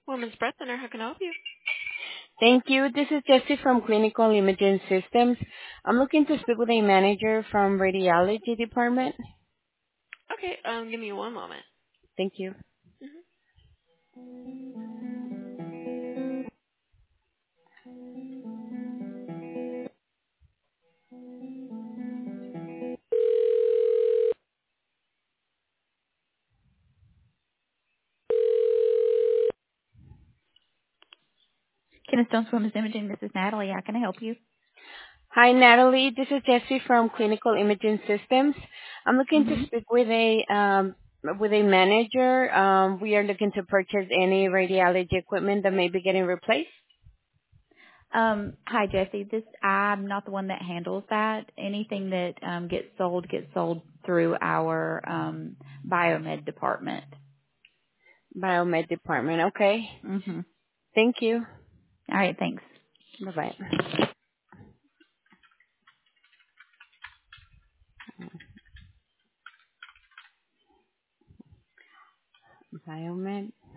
Women's Breath Center, how can I help you? Thank you. This is Jessie from Clinical Imaging Systems. I'm looking to speak with a manager from radiology department. Okay, give me one moment. Thank you. Kennestone Women's Imaging, this is Natalie. How can I help you? Hi, Natalie. This is Jessie from Clinical Imaging Systems. I'm looking to hmm speak with a manager. We are looking to purchase any radiology equipment that may be getting replaced. Hi, Jesse. I'm not the one that handles that. Anything that gets sold through our biomed department. Biomed department. Okay. hmm Thank you. All right, thanks. Bye-bye. Biomed.